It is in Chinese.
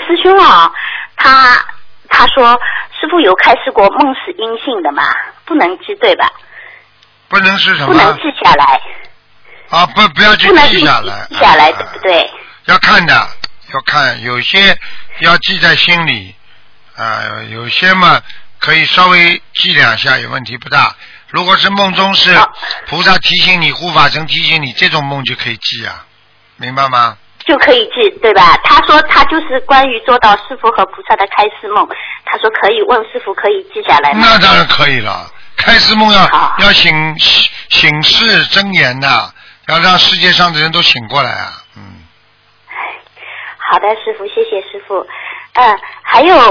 师兄啊，他说师父有开示过梦是阴性的嘛，不能记对吧？ 不能是什么？ 不能记下来。 啊，不要去记下来。 记下来对不对？ 要看的，要看，有些要记在心里，有些嘛可以稍微记两下，有问题不大。如果是梦中是菩萨提醒你、护法神提醒你，这种梦就可以记啊，明白吗？ 就可以记，对吧？他说他就是关于做到师父和菩萨的开示梦，他说可以问师父可以记下来吗？ 那当然可以了，开示梦要醒世睁眼的，要让世界上的人都醒过来啊， 好的，师父，谢谢师父。还有